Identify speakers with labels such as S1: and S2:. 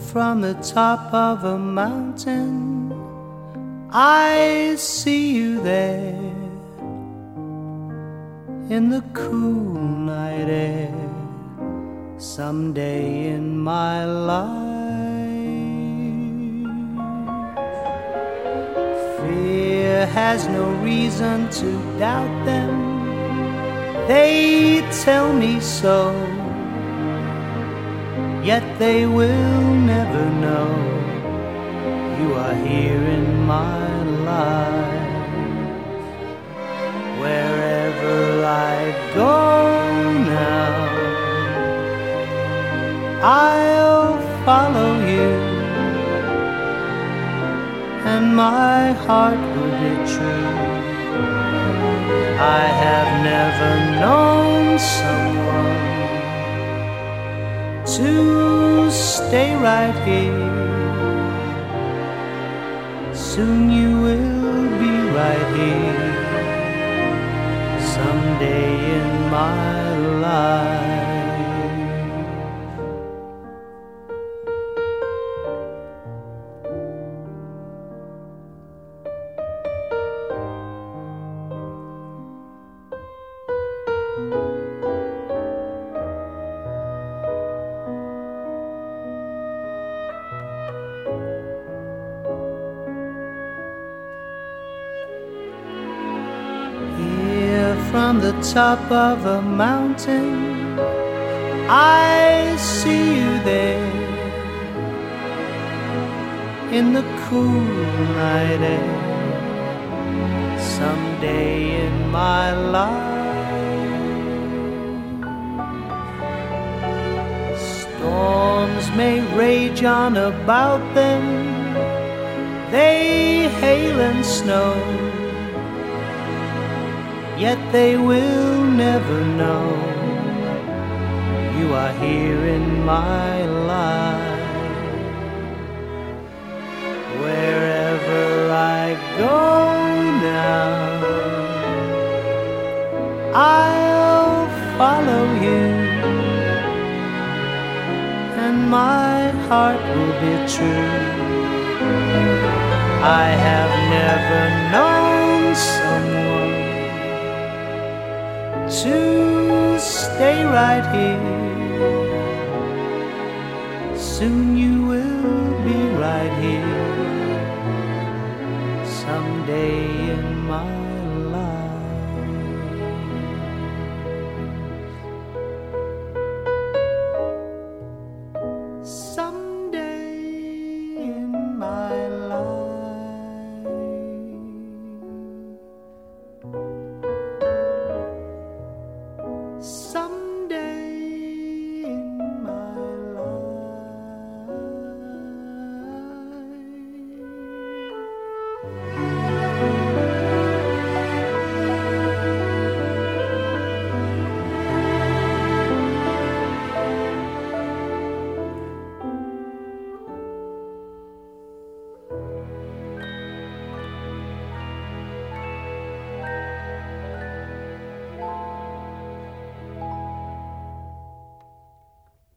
S1: from the top of a mountain, I see you there in the cool night air. Someday in my life, fear has no reason to doubt them. They tell me so, yet they will never know you are here in my life. Wherever I go now, I'll follow you, and my heart will be true. I have never known someone to stay right here. Soon you will be right here, someday in my life. From the top of a mountain, I see you there in the cool night air. Someday in my life, storms may rage on about them, they hail and snow, yet they will never know you are here in my life. Wherever I go now, I'll follow you, and my heart will be true. I have never known someone to stay right here. Soon you will be right here, someday in my